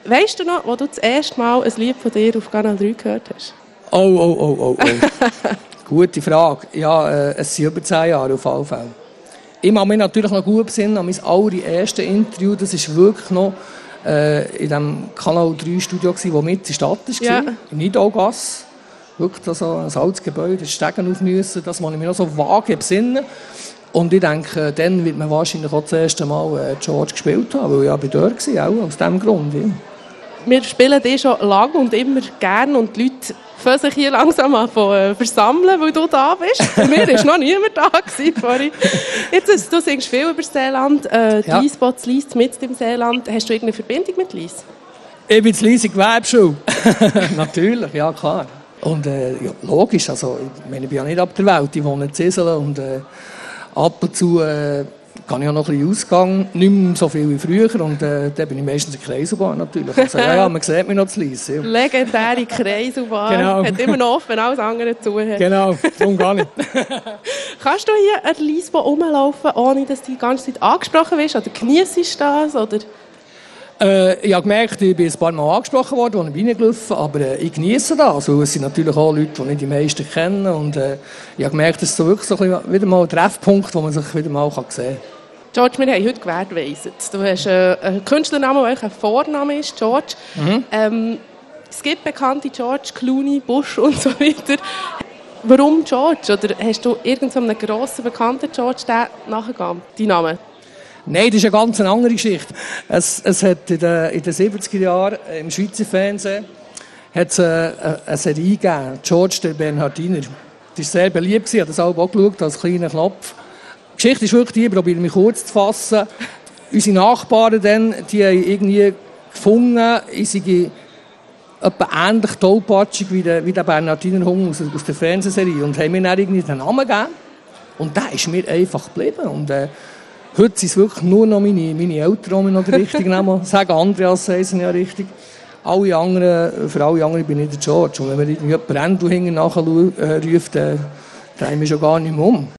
Weisst du noch, wo du das erste Mal ein Lied von dir auf Kanal 3 gehört hast? Oh. Gute Frage. Ja, es sind über 10 Jahre auf alle Fälle. Ich kann mich natürlich noch gut besinnen an mein allererstes Interview. Das war wirklich noch in dem Kanal 3 Studio, das mit in der Stadt war. Ja. In Nidaugasse. Wirklich so ein altes Gebäude, Stegen auf müssen. Das muss ich mir noch so vage besinnen. Und ich denke, dann wird man wahrscheinlich auch das erste Mal George gespielt haben, weil ich ja dort war, auch aus diesem Grund. Ja. Wir spielen die schon lange und immer gerne und die Leute fangen sich hier langsam an versammeln, weil du da bist. Bei mir war noch niemand da vorhin. Jetzt, du singst viel über das Seeland, Lies, Bots, Lies, mit im Seeland. Hast du irgendeine Verbindung mit Lies? Ich bin in Lies in Gewerbeschule. Natürlich, ja klar. Und ja, logisch, also, ich bin ja nicht ab der Welt, ich wohne in Ziselen und ab und zu kann ich auch noch ein bisschen Ausgang, nicht mehr so viel wie früher und dann bin ich meistens in der Kreiselbahn natürlich. Also, ja, man sieht mich noch zu Lies. Ja. Legendäre Kreiselbahn, genau. Hat immer noch offen, alles andere zu. Genau, darum gar nicht. Kannst du hier an der Liesbahn rumlaufen, ohne dass du die ganze Zeit angesprochen wirst? Oder genießt du das? Oder? Ich habe gemerkt, ich bin ein paar Mal angesprochen worden, als ich reingelaufen bin, aber ich genieße das. Also, es sind natürlich auch Leute, die nicht die meisten kennen. Und ich habe gemerkt, das ist so wirklich so wieder mal ein Treffpunkt, wo man sich wieder mal sehen kann. George, wir haben heute gewährleistet. Du hast einen Künstlernamen, der ein Vorname ist, George. Es gibt bekannte George, Clooney, Bush und so weiter. Warum George? Oder hast du irgendeinen grossen, bekannten George nachgegeben, deinen Namen? Nein, das ist eine ganz andere Geschichte. Es hat in den 70er Jahren im Schweizer Fernsehen eine Serie gegeben, George der Bernhardiner. Die war sehr beliebt, ich habe das auch geschaut, als kleiner Knopf. Die Geschichte ist wirklich die, ich probiere mich kurz zu fassen. Unsere Nachbarn dann, die haben irgendwie gefunden, ich sei etwa ähnlich tollpatschig wie der Bernhardiner Hund aus der Fernsehserie und haben mir dann irgendwie den Namen gegeben. Und der ist mir einfach geblieben. Und heute sind es wirklich nur noch meine Eltern, die mir noch den richtigen Namen sagen. Andreas heissen ja richtig. Für alle anderen bin ich der George. Und wenn man irgendwie jemanden hinten nachruft, dann drehen wir schon gar nicht mehr um.